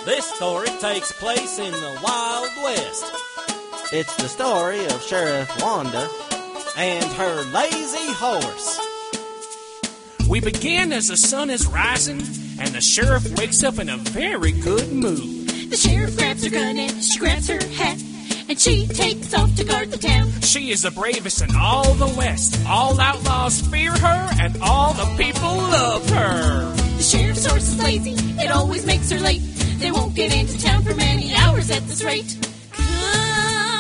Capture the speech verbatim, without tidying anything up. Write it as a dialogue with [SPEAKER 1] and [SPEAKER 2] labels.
[SPEAKER 1] This story takes place in the Wild West.
[SPEAKER 2] It's the story of Sheriff Wanda
[SPEAKER 1] and her lazy horse.
[SPEAKER 3] We begin as the sun is rising, and the sheriff wakes up in a very good mood.
[SPEAKER 4] The sheriff grabs her gun and she grabs her hat, and she takes off to guard the town.
[SPEAKER 3] She is the bravest in all the West. All outlaws fear her, and all the people love her.
[SPEAKER 4] The sheriff's horse is lazy, it always makes her late. They won't get into town for many hours at this rate. Come